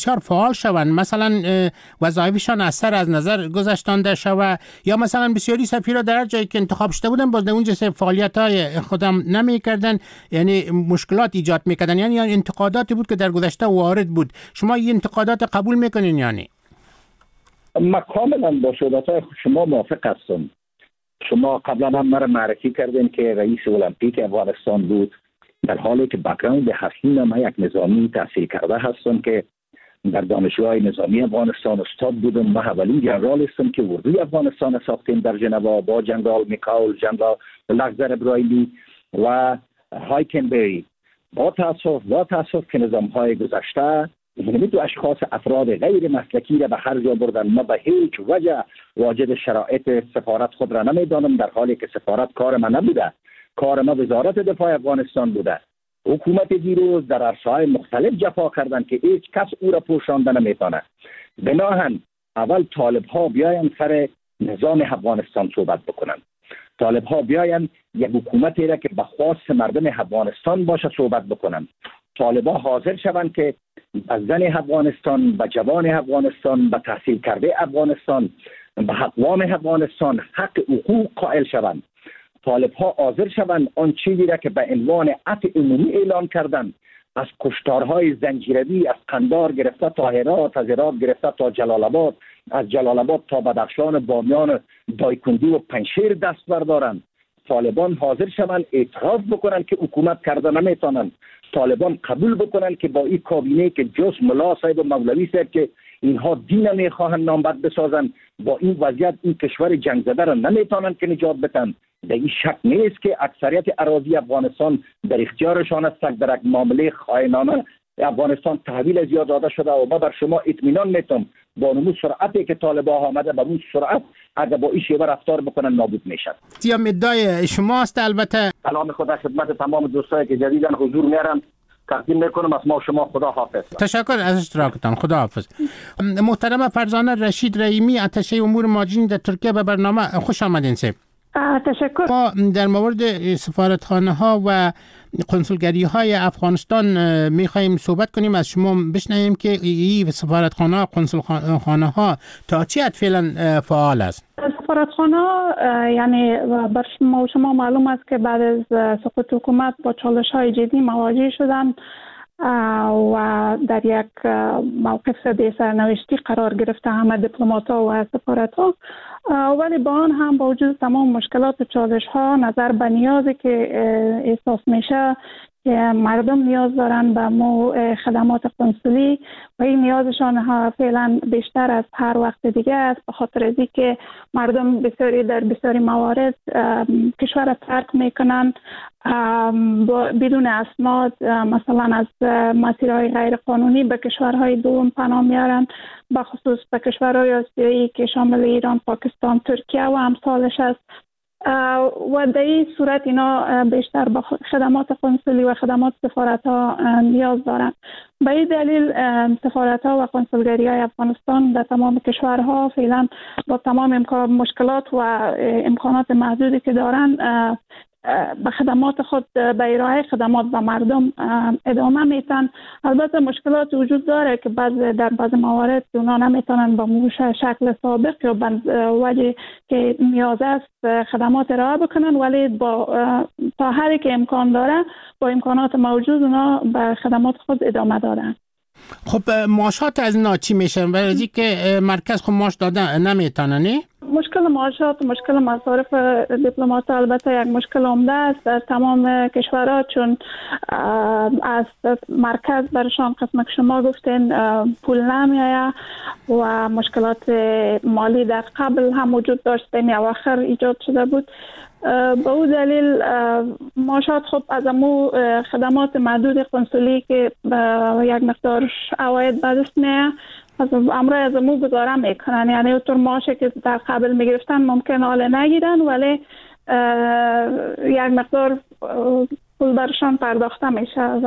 بسیار فعال شوند، مثلا وظایفشان از سر از نظر گذاشتانده شود، یا مثلا بسیاری سفیرا در هر جایی که انتخاب شده بودن باز اونجا فعالیت‌های خودم نمی‌کردن، یعنی مشکلات ایجاد می‌کردن، یعنی انتقاداتی بود که در گذشته وارد بود. شما این انتقادات قبول می‌کنین یعنی؟ ما کاملا با صحبت‌های شما موافق هستم. شما قبلا هم مرا معرفی کردین که رئیس المپیک افغانستان بود، در حالی که بک‌گراند اصلی من یک نظامی تحصیل کرده هستم که در دانشگاه نظامی افغانستان استاد بودم. من اولین جنرال هستم که اردوی افغانستان ساختیم در ژنوا با جنرال میکائیل، جنرال لخزر ابراهیمی و هایکنبری. با تاسف که نظام‌های گذشته یعنی دو اشخاص افراد غیر مسلکی را به هر جا بردن. ما به هیچ وجه واجد شرایط سفارت خود را نمیدانم، در حالی که سفارت کار ما نبوده، کار ما وزارت دفاع افغانستان بوده. حکومت دیروز در عرصه‌های مختلف جفا کردند که هیچ کس او را پوشانده نمیتونه. بناهن اول طالب ها بیاین سر نظام افغانستان صحبت بکنن، طالب ها بیاین یک حکومتی را که به خواست مردم افغانستان باشه صحبت بکنن. طالب ها حاضر شوند که به زن افغانستان، به جوان افغانستان، به تحصیل کرده افغانستان، به اقوام افغانستان حق حقوق قائل شوند. طالب ها حاضر شوند آن چیزی را که به عنوان عطف عمومی اعلان کردند، از کشتارهای زنجیروی از قندار گرفته تا هرات، از هرات گرفته تا جلال آباد، از جلال آباد تا بدخشان، بامیان، دایکندی و پنجشیر دست بردارند. طالبان حاضر شوند اعتراف بکنن که حکومت کرده نمیتونن. طالبان قبول بکنن که با این کابینه که جز ملا صاحب و مولوی صاحب که اینها دین نمیخواهند نامبد بسازن، با این وضعیت این کشور جنگ زده را نمیتونن که نجات بدن. در این شک نیست که اکثریت اراضی افغانستان در اختیارشان است. در یک معامله خائنانه افغانستان تحویل از یاد داده شده و ما بر شما اطمینان میتم با اون سرعتی که طالبان آمده با اون سرعت اگر با این شیوه رفتار بکنن نابود میشن. سیام ادعای شماست. البته سلام خدا خدمت تمام دوستایی که جدیداً حضور میارن تقدیم میکنم. از ما شما خدا حافظ. تشکر از اشتراکتان. خدا حافظ. محترم فرزانه رشید رحیمی، اتشه امور مهاجرین در ترکیه، به برنامه خوش آمدین. تشکر. ما در مورد سفارتخانه ها و کنسولگری های افغانستان میخواییم صحبت کنیم. از شما بشنویم که این سفارتخانه ها، کنسولخانه ها تا چه حد فعلا فعال است؟ سفارتخانه یعنی بر شما معلوم است که بعد از سقوط حکومت با چالش های جدی مواجه شدن و در یک موقف بی سرنوشتی قرار گرفته همه دیپلمات‌ها و سفارت‌ها، ولی با آن هم با وجود تمام مشکلات و چالش‌ها نظر به نیازی که احساس میشه که مردم نیاز دارن به خدمات قنسولی و این نیازشان فعلا بیشتر از هر وقت دیگه است، به خاطر از اینکه مردم در بسیاری موارد کشور را ترک میکنن بدون اسناد، مثلا از مسیرهای غیر قانونی به کشورهای دوم پناه میارن، به خصوص به کشورهای آسیایی که شامل ایران، پاکستان، ترکیه و امثالش است. و در این صورت اینا بیشتر به خدمات قنسولی و خدمات سفارت ها نیاز دارند. به این دلیل سفارت ها و قنسولگری های افغانستان در تمام کشورها فعلا با تمام مشکلات و امکانات محدودی که دارن به خدمات خود به ارائه خدمات به مردم ادامه میتن. البته مشکلات وجود داره که در بعض موارد اونا نمیتونن با شکل سابق یا وجه که نیاز است خدمات ارائه بکنن، ولی تا حدی که امکان داره با امکانات موجود اونا به خدمات خود ادامه دارن. خب معاشات از اینا چی میشن؟ برای که مرکز خب معاش داده نمیتونه نه؟ مشکل معاشات و مشکل مصارف دیپلمات البته یک مشکل عمده است در تمام کشورها، چون از مرکز برشان قسم که شما گفتین پول نمیآید و مشکلات مالی در قبل هم وجود داشت، بین اواخر ایجاد شده بود. به او دلیل معاشات خب از امو خدمات محدود قنسولی که یک مقدار عواید بدست میه از امروز از امو گذاره میکنن، یعنی اونطور معاشی که در قبل میگرفتن ممکن حال نگیرن، ولی یک مقدار پول برشان پرداخته میشه از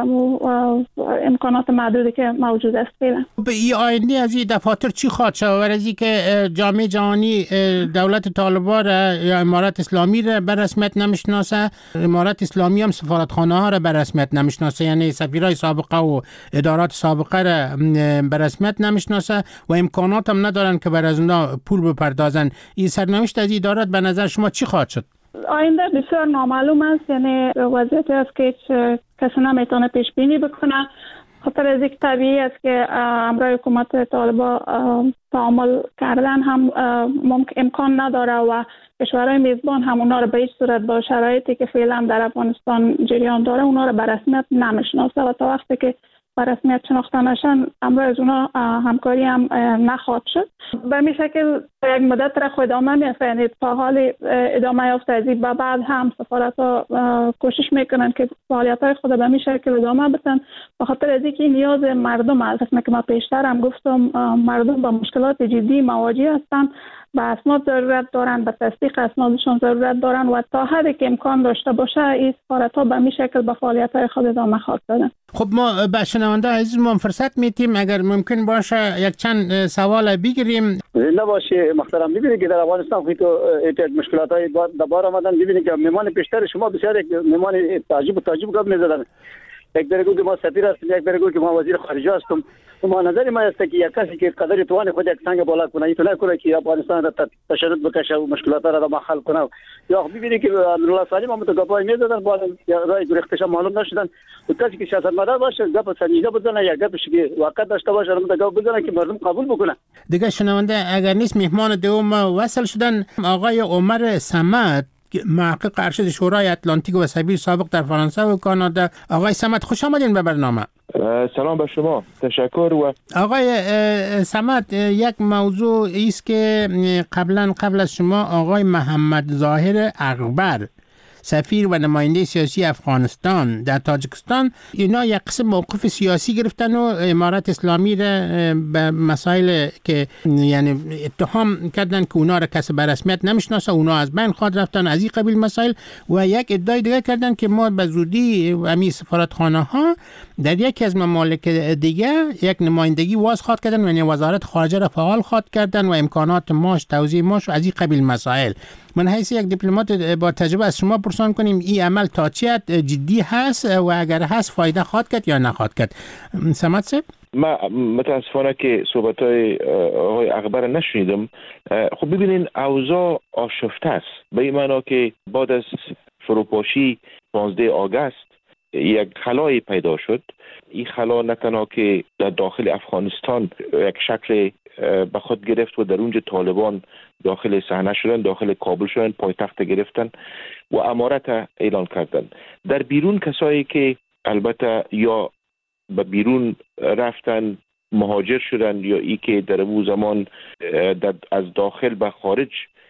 امکانات محدودی که موجود است فعلا. به این آینده از این دفاتر چی خواهد شد؟ ورزی که جامعه جهانی دولت طالبان یا امارت اسلامی را به رسمیت نمیشناسه، امارت اسلامی هم سفارتخانه ها را به رسمیت نمیشناسه، یعنی سفیرای سابقه و ادارات سابقه را به رسمیت نمیشناسه و امکانات هم ندارن که بر از اونا پول بپردازن. این سرنوشت از ادارات به نظر شما چی خواهد شد؟ آینده بسیار نامعلوم است، یعنی وضعیتی است که کسی نمیتونه پیش بینی بکنه. خاطر از یک طبیعی است که امروز حکومت طالبان تعامل کردن هم امکان نداره و کشورهای میزبان هم اونا رو به هیچ صورت با شرایطی که فعلا در افغانستان جریان داره اونا رو به رسمیت نمیشناسه و تا وقتی که به رسمیت شناخته نشن امروز از اونا همکاری هم نخواهد شد. به این شکل یک مدت را خود ادامه می‌افزاید. تا حال ادامه یافته از این بعد هم سفارت‌ها کوشش میکنن که فعالیت‌های خود به این شکل ادامه بدن، به خاطر از اینکه نیاز مردم است. مثل که ما پیشتر هم گفتم مردم با مشکلات جدی مواجه هستند، به اسناد ضرورت دارن، به تصدیق اسنادشون ضرورت دارن و تا حدی که امکان داشته باشه این سفارت‌ها به این شکل به فعالیت‌های خود ادامه خواهد دادن. خب ما به شنونده عزیزمون فرصت میتیم اگر ممکن باشه یک چند سوال بگیریم. زنده باشه محترم. می‌بینید که در افغانستان خیلی مشکلات‌های دوباره آمدن. می‌بینید که مهمان پیشتر شما بسیار یک مهمان تعجب گپ می‌زدن. یک درگو که ما سفیر هستیم، یک درگو که ما وزیر خارجه هستم. ما نظر ما است که یک کسی که قدر توان خود یک سنگ بالا کنه ایتونه کنه که افغانستان را تشدد بکشه و مشکلات را حل کنه. یا ببینید که الله سالم هم تو گپای می‌زدن با رای گرفتش معلوم نشدن. و کسی که سیاستمدار باشه گپ سنجیده بزنه یا گپش که واقع داشته باشه هم گپ بزنه که مردم قبول بکنه. دیگه شنونده اگر نیست مهمان دوم وصل شدن آقای عمر صمد، محقق ارشد شورای اتلانتیک و سفیر سابق در فرانسه و کانادا. آقای صمد خوش آمدین به برنامه. سلام به شما، تشکر. و آقای صمد، یک موضوع است که قبل از شما آقای محمد ظاهر اغبر سفیر و نماینده سیاسی افغانستان در تاجیکستان اینا یک قسم موقف سیاسی گرفتن و امارت اسلامی را به مسائل که یعنی اتهام کردن که اونا را کسی به رسمیت نمیشناسه، اونا از بین خواهد رفتن از این قبیل مسائل. و یک ادعای دیگه کردن که ما به زودی امی سفارتخانه ها در یکی از ممالک دیگه یک نمایندگی واز خواهد کردن، یعنی وزارت خارجه را فعال خواهد کردن و امکانات ماش توزیع ماش و از این قبیل مسائل. من حیث یک دیپلمات با تجربه از شما پرسان کنیم این عمل تا چه حد جدی هست و اگر هست فایده خواهد کرد یا نخواهد کرد؟ صمد صاحب؟ ما متاسفانه که صحبت‌های آقای اغبر نشنیدم. خب ببینین اوضاع آشفته است، به این معنا که بعد از فروپاشی 15 آگوست یک خلایی پیدا شد. این خلا نه تنها که در داخل افغانستان یک شکل به خود گرفت و در اونجا طالبان داخل صحنه شدن، داخل کابل شدن، پایتخت گرفتن و امارت اعلان کردن. در بیرون کسایی که البته یا به بیرون رفتن مهاجر شدن یا ای که در اون زمان از داخل به خارج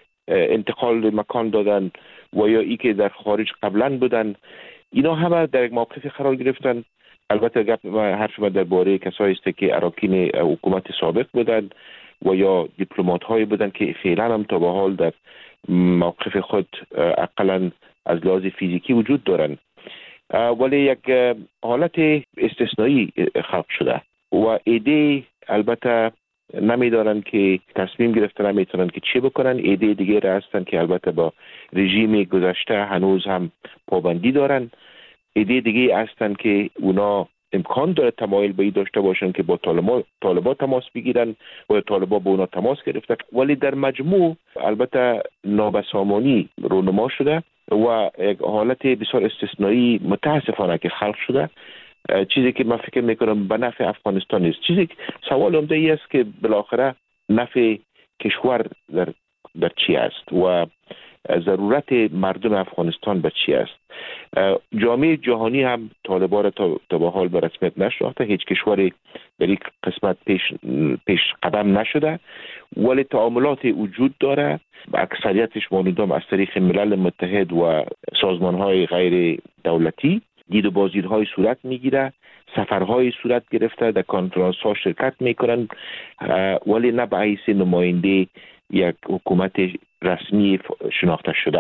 انتقال مکان دادن و یا ای که در خارج قبلا بودن، اینا همه در یک موقفی قرار گرفتن. البته حرف من درباره کسایی است که اراکین حکومت سابق بودن و یا دیپلمات هایی بودن که فعلا هم تا به حال در موقف خود اقلا از لحاظ فیزیکی وجود دارن، ولی یک حالت استثنایی خلق شده و ایده البته نمیدارن که تصمیم گرفتن، نمیتونن که چه بکنن. ایده دیگه را هستن که البته با رژیم گذشته هنوز هم پابندی دارن. ایده دیگه هستن که اونا امکان داره تمایل به این داشته باشن که با طالبان تماس بگیرن و طالبان با اونا تماس گرفته، ولی در مجموع البته نابسامانی رونما شده و یک حالت بسیار استثنایی متاسفانه که خلق شده، چیزی که من فکر میکنم به نفع افغانستان نیست. چیزی سوال عمده ای است که بالاخره نفع کشور در چی است و ضرورت مردم افغانستان به چی است. جامعه جهانی هم طالبان را تا به حال به رسمیت نشناخته، هیچ کشوری در این قسمت پیش قدم نشده، ولی تعاملات وجود داره. اکثریتش مانندام از طریق ملل متحد و سازمان‌های غیر دولتی دید و بازدیدهای صورت میگیره، سفرهای صورت گرفته، در کنفرانس‌ها شرکت میکنن، ولی نه به حیث نماینده یک حکومت رسمی شناخته شده.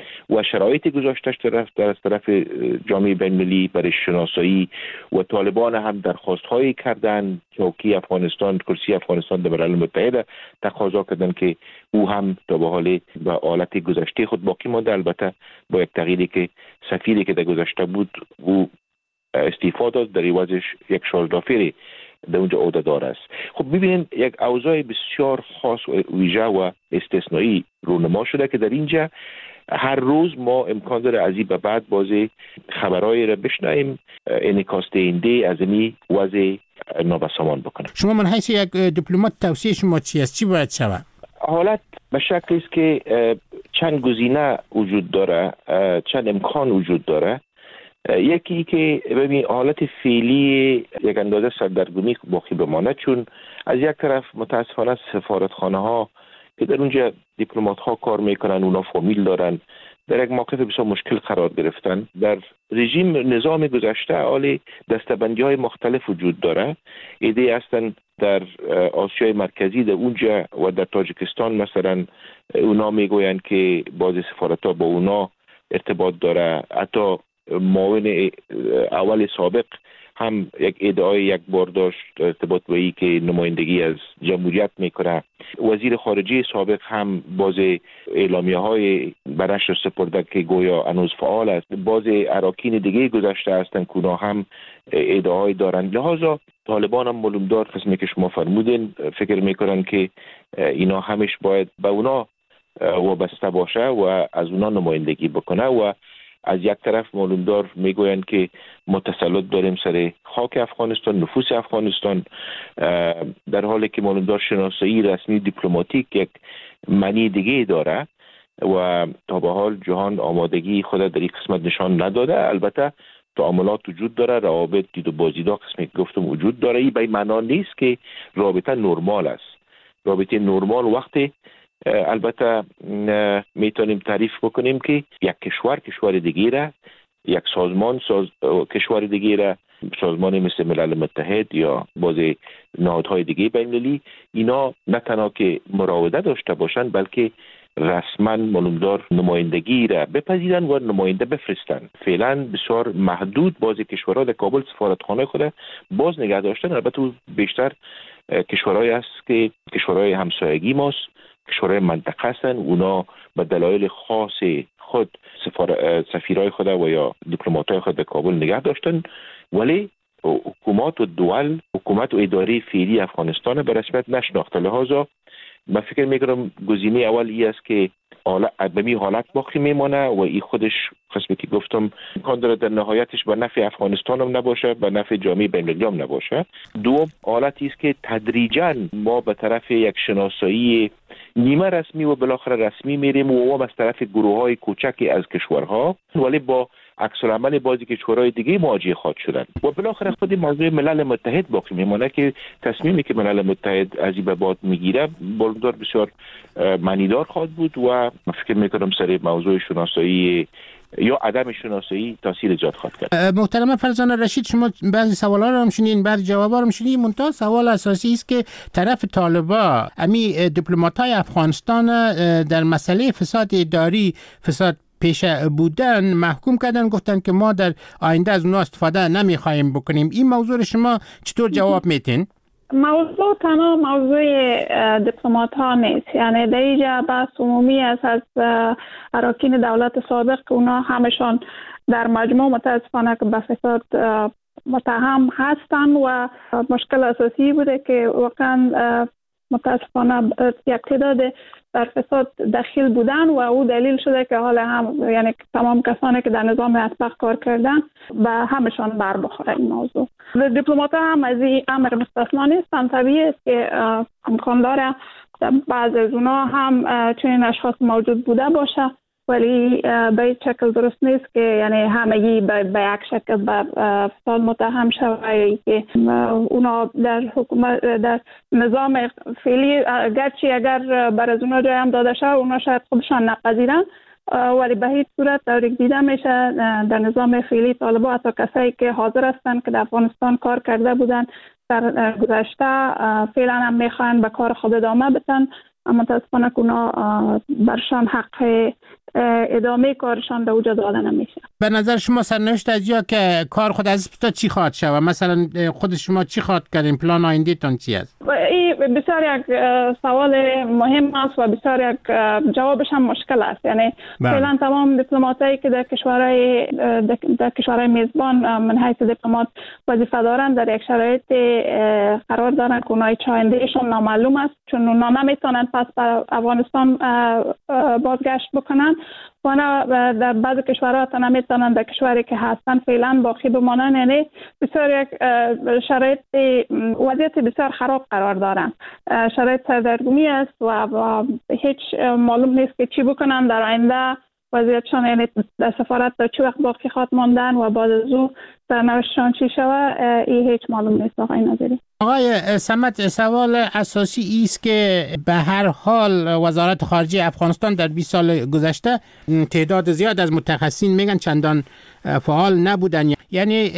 و شرایط گذاشتش در طرف جامعه بین‌المللی برای شناسایی و طالبان هم درخواست‌هایی کردند، چوکی افغانستان، کرسی افغانستان در ملل متحد تقاضا کردند که او هم تا به حال به حالت گذشته خود باقی مانده، البته با یک تغییری که سفیری که در گذشته بود او استعفا داد، در عوضش یک شالدافری در اونجا عهده‌دار است. خب ببینید یک اوضاع بسیار خاص و ویژه و استثنایی رونما شده که در اینجا هر روز ما امکان داره از این به بعد بازی خبرایی را بشنویم انعکاس دهنده از این وضع نابسامان بکنه. شما من حیث یک دیپلمات توصیه شما چی است؟ چی باید شود؟ حالت به شکلی است که چند گزینه وجود داره، چند امکان وجود داره. یکی که ببین حالت فعلی یک اندازه سردرگمی باقی بمانه، چون از یک طرف متاسفانه سفارتخانه ها که در اونجا دیپلمات ها کار میکنن، اونا فامیل دارن، در یک موقف بسیار مشکل قرار گرفتن. در رژیم نظام گذشته حالی دستبندی های مختلف وجود داره. ایده هستن در آسیای مرکزی در اونجا و در تاجیکستان مثلا اونا میگویند که بعض سفارت ها با اونا ارتباط داره. حتی معاون اول سابق هم یک ادعای یک بار داشت ارتباط با ای که نمایندگی از جمهوریت میکنه. وزیر خارجه سابق هم باز اعلامیه های برش رو سپرده که گویا هنوز فعال است. باز اراکین دیگه گذشته هستند که اونا هم ادعای دارند. لحاظا طالبان هم معلومدار قسمی که شما فرمودین فکر میکنن که اینا همش باید به اونا وابسته باشه و از اونا نمایندگی بکنه و از یک طرف معلومدار میگویند که ما تسلط داریم سر خاک افغانستان، نفوس افغانستان، در حالی که معلومدار شناسایی رسمی دیپلماتیک یک معنی دیگه داره و تا به حال جهان آمادگی خود در این قسمت نشان نداده. البته تعاملات وجود داره، روابط دید و بازدیدا قسمی که گفتم وجود داره. این به معنا نیست که رابطه نرمال است. رابطه نرمال وقتی البته میتونیم تعریف بکنیم که یک کشور دیگه را، یک کشور دیگه را، سازمان مثل ملل متحد یا بعضی نهادهای دیگه بین‌المللی، اینا نه تنها که مراوده داشته باشن بلکه رسما معلومدار نمایندگی را بپذیرن و نماینده بفرستن. فعلا بسیار محدود بعضی کشورها در کابل سفارتخانه خود باز نگه داشتن. البته بیشتر کشورهایی است که کشورهای همسایگی ماست، کشورهای منطقه هستن. اونا به دلایل خاص خود سفیرای خود و یا دیپلماتای خود در کابل نگه داشتن، ولی حکومت و اداره فعلی افغانستان به رسمیت نشناخته. لحاظا من فکر میکنم گزینه اول ای است که به می حالت باقی میمانه و این خودش قسمی که گفتم امکان داره در نهایتش به نفع افغانستان هم نباشه، به نفع جامعه بین‌المللی هم نباشه. دوم حالتی است که تدریجاً ما به طرف یک شناسایی نیمه رسمی و بالاخره رسمی میریم و ما از طرف گروه‌های کوچکی از کشورها ولی با عکس العمل بعضی کشورهای دیگه مواجه خواهد شدن و بالاخره خود موضوع ملل متحد باقی میمونه که تصمیمی که ملل متحد از این به بعد میگیره بسیار بسیار معنیدار خواهد بود و فکر میکنم سر موضوع شناسایی یا عدم شناسایی تاثیر ایجاد خواهد کرد. محترم فرزانه رشید، شما بعضی سوالا رو هم شنیدین، بعضی جوابا رو هم شنیدین، منتها سوال اساسی است که طرف طالبا دیپلمات‌های افغانستان در مسئله فساد اداری، فساد پیش بودن محکوم کردن، گفتن که ما در آینده از اونها استفاده نمیخوایم بکنیم. این موضوع رو شما چطور جواب میتین؟ موضوع تنها موضوع دیپلمات ها نیست، یعنی در اینجا بحث عمومی است از اراکین دولت سابق که اونا همشان در مجموع متاسفانه که به فساد متهم هستن و مشکل اساسی بوده که واقعا متاسفانه یک تعداد در فساد دخیل بودن و او دلیل شده که حالا هم یعنی تمام کسانی که در نظام اطباق کار کردن به همشان بر بخوره این موضوع. دیپلمات هم از این امر مستثنا نیستن. طبیعی است که امکان داره بعض از اونا هم چنین اشخاص موجود بوده باشه، ولی به این شکل درست نیست که یعنی همگی به یک شکل به فساد متهم شوند که اونا در حکومت در نظام فعلی گرچه اگر بر از اونا جای هم داده شد اونا شاید خودشان نپذیرن، ولی به هیچ صورت تاریک دیده میشه در نظام فعلی طالبان حتی کسایی که حاضر هستند که در افغانستان کار کرده بودن در گذشته فعلا هم میخوان به کار خود ادامه بدن متاسفانه که اونا برشان حق ادامه کارشان در اونجا داده نمیشه. به نظر شما سرنوشت از یا که کار خود از تا چی خواهد شود؟ مثلا خود شما چی خواهد کردین؟ پلان آینده تان چی است؟ این بسیار یک سوال مهم است و بسیار یک جوابش هم مشکل است. یعنی فعلا تمام دیپلماتایی که در کشورهای میزبان من حیث دیپلمات وظیفه دارند در یک شرایط قرار دارند که اونای چایندهشون نامعلوم است، چون اونا نمیتونن پس به افغانستان بازگشت بکنن و در بعض کشورها تا نمیتونن در کشوری که هستن فعلا باقی بمانن. یعنی بسیار یک شرایط وضعیت بسیار خراب قرار دارن. شرایط سردرگمی است و هیچ معلوم نیست که چی بکنن در آینده. وضعیتشان یعنی در سفارت تا چه وقت باقی خواهد ماندن و بعد از او سرنوشتشان چی شود این هیچ معلوم نیست. آقای نظری. آقای صمد، سوال اساسی است که به هر حال وزارت خارجه افغانستان در 20 سال گذشته تعداد زیاد از متخصصین میگن چندان فعال نبودن. یعنی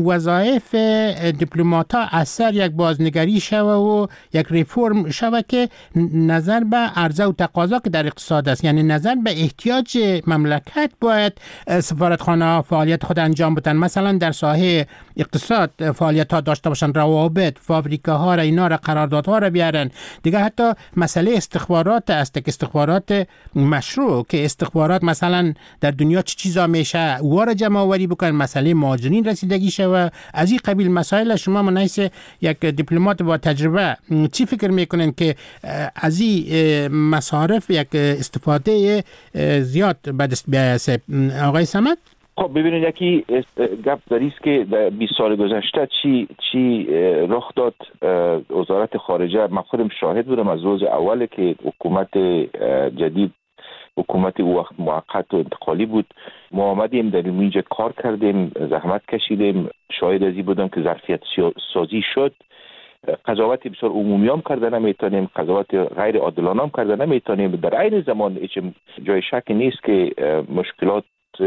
وظایف دیپلمات‌ها اثر یک بازنگری شوه و یک ریفرم شوه که نظر به عرضه و تقاضا که در اقتصاد است، یعنی نظر به احتیاج مملکت باید سفارتخانه فعالیت خود انجام بدن. مثلا در ساحه اقتصاد فعالیت ها داشته باشن، روابط، فابریکاها را، اینا را، قراردادها را بیارن. دیگه حتی مسئله استخبارات است که استخبارات مشروع، که استخبارات مثلا در دنیا چه چیزا میشه واره جمع آوری بکنن، مسئله مهاجرین رسیدگی شوه، از این قبیل مسائل. شما من حیث یک دیپلمات با تجربه چی فکر میکنن که از این مصارف یک استفاده زیاد به دست بیاید؟ آقای صمد؟ خب ببینید یکی گپ داری است که در 20 سال گذشته چی رخ داد. وزارت خارجه من خودم شاهد بودم از روز اول که حکومت جدید، حکومت او وقت موقت و انتقالی بود، ما آمدیم در اینجا کار کردیم، زحمت کشیدیم، شاهد از این بودم که ظرفیت سازی شد. قضاوت بسیار عمومی هم کرده نمیتونیم، قضاوت غیر عادلانه هم کرده نمیتونیم. در عین زمان هیچ جای شک نیست که مشکلات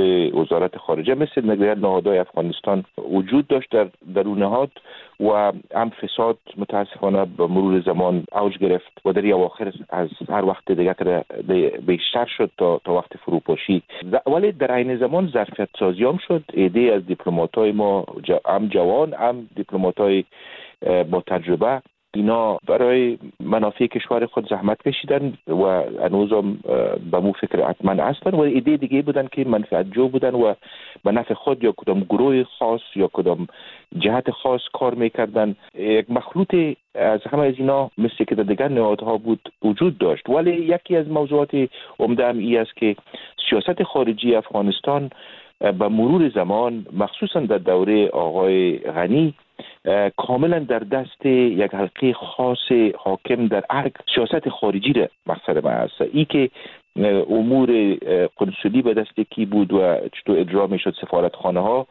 وزارت خارجه مثل نگران نهادهای افغانستان وجود داشت در اون نهاد و هم فساد متاسفانه به مرور زمان اوج گرفت و در اواخر از هر وقت دیگه بیشتر شد تا وقت فروپاشی. ولی در عین زمان ظرفیت سازی هم شد. ایده از دیپلمات‌های ما هم جوان هم دیپلمات‌های با تجربه، اینا برای منافع کشور خود زحمت کشیدن و هنوزم به مو فکر حتما هستن و ایده دیگه بودن که منفعت جو بودن و به نفع خود یا کدام گروه خاص یا کدام جهت خاص کار میکردن. یک مخلوط از همه از اینا مثل که در دیگر نهادها بود وجود داشت. ولی یکی از موضوعات عمده هم این است که سیاست خارجی افغانستان به مرور زمان مخصوصا در دوره آقای غنی کاملا در دست یک حلقه خاص حاکم در ارگ سیاست خارجی را مقصد من است. ای که امور قنصلی به دست کی بود و چطور اجرا می شد سفارتخانه ها،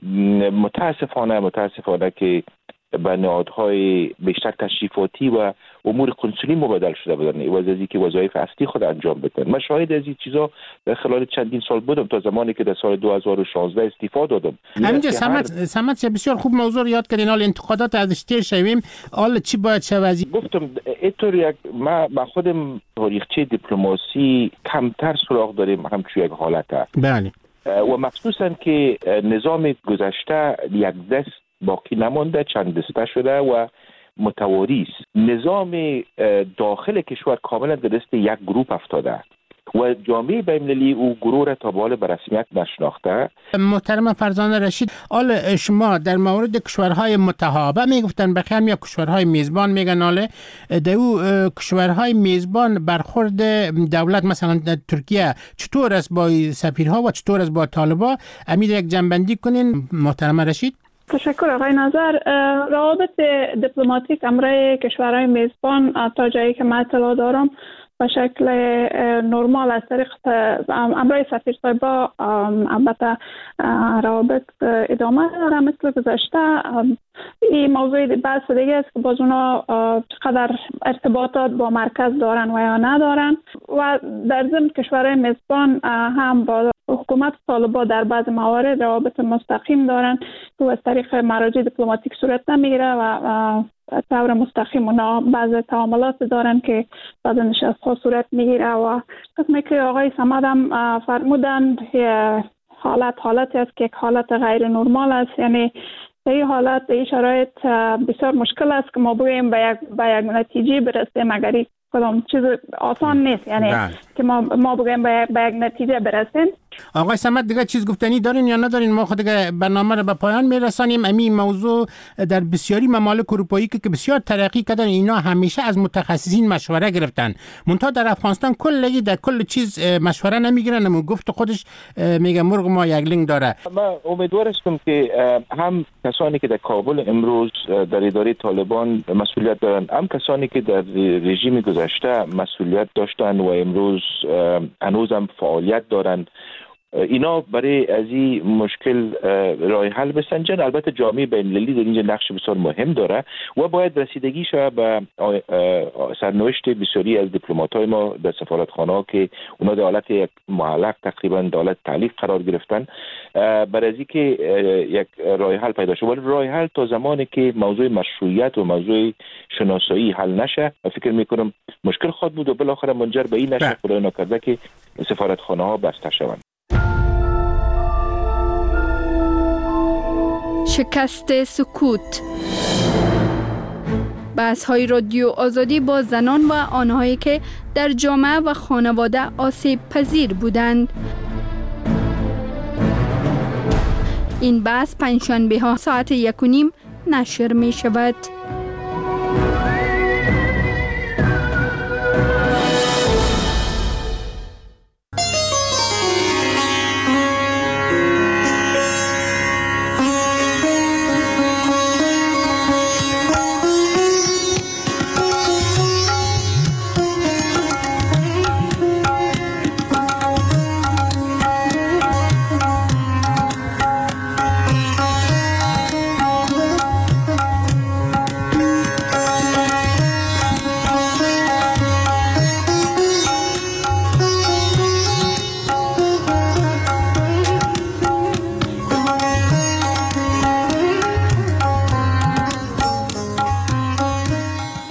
متاسفانه که به نهادهای بیشتر تشریفاتی و امور قنصلی مبادل شده بودن عوض از اینکه وظایف اصلی خود انجام بدن. من شاهد از این چیزا در خلال چندین سال بودم تا زمانی که در سال 2016 استعفا دادم. همینجا سمت بسیار خوب موضوع یاد کردین. حال انتقادات ازش تیر شویم، حال چی باید شود؟ گفتم اینطور یک ما خودم تاریخچه دیپلماسی کمتر سراغ داریم همچون یک حالته. بله. و مخصوصا که نظام گذشته یک دست باقی نمانده، چند دسته شده و متواری است. نظام داخل کشور کاملا در دست یک گروه افتاده و جامعه بین‌المللی او گروه را تا به حال به رسمیت نشناخته. محترم فرزانه رشید، حال شما در مورد کشورهای متحابه میگفتن بخیر یا کشورهای میزبان میگن، حالا در او کشورهای میزبان برخورد دولت مثلا در ترکیه چطور است با سفیرها و چطور است با طالبا؟ امید یک جنبندی کنین محترم رشید. تشکر آقای نظر. روابط دیپلماتیک امرای کشورهای میزبان تا جایی که من اطلاع دارم به شکل نرمال از طریق امرای سفیر صاحبا البته روابط ادامه داره مثل گذشته. این موضوع بحث دیگه است که باز اونا چقدر ارتباطات با مرکز دارن و یا ندارن و در ضمن کشورهای میزبان هم با حکومت طالبا در بعض موارد روابط مستقیم دارن که از طریق مراجع دیپلماتیک صورت نمیگیره و طور مستقیم اونا بعض تعاملات دارن که بعض نشست ها صورت میگیره و قسمی که آقای صمد هم فرمودن حالتی است که یک حالت غیر نرمال است. یعنی در این حالت در این شرایط بسیار مشکل است که ما بگوییم به یک نتیجه برسیم، اگر کدام چیز آسان نیست، یعنی که ما بگوییم به یک نتیجه برسیم. آقای صمد دیگه چیز گفتنی دارین یا ندارین؟ ما خود دیگه برنامه رو به پایان میرسانیم. این موضوع در بسیاری ممالک اروپایی که بسیار ترقی کردن اینا همیشه از متخصصین مشوره گرفتن، منتها در افغانستان کلی در کل چیز مشوره نمیگیرن. و گفت خودش میگه مرغ ما یک لنگ داره. من امیدوار هستم که هم کسانی که در کابل امروز در اداره طالبان مسئولیت دارن، هم کسانی که در رژیم گذشته مسئولیت داشتن و امروز هنوزم فعالیت دارن، اینا برای از این مشکل راه حل بسنجن. البته جامعه بین‌المللی در اینجا نقش بسیار مهم داره و باید رسیدگی شود به سرنوشت بسیاری از دیپلمات‌های ما در سفارتخانه‌ها که اونا در حالت یک معلق تقریبا در حالت تعلیق قرار گرفتن، برای از اینکه یک راه حل پیدا شود. ولی راه حل تا زمانی که موضوع مشروعیت و موضوع شناسایی حل نشه، فکر می‌کنم مشکل خواهد بود و بالاخره منجر به این نشه خدای نکرده که سفارتخانه‌ها بسته شوند. شکست سکوت. بحث‌های رادیو آزادی با زنان و آنهایی که در جامعه و خانواده آسیب پذیر بودند. این بحث پنجشنبه ها ساعت 1:30 نشر می شود.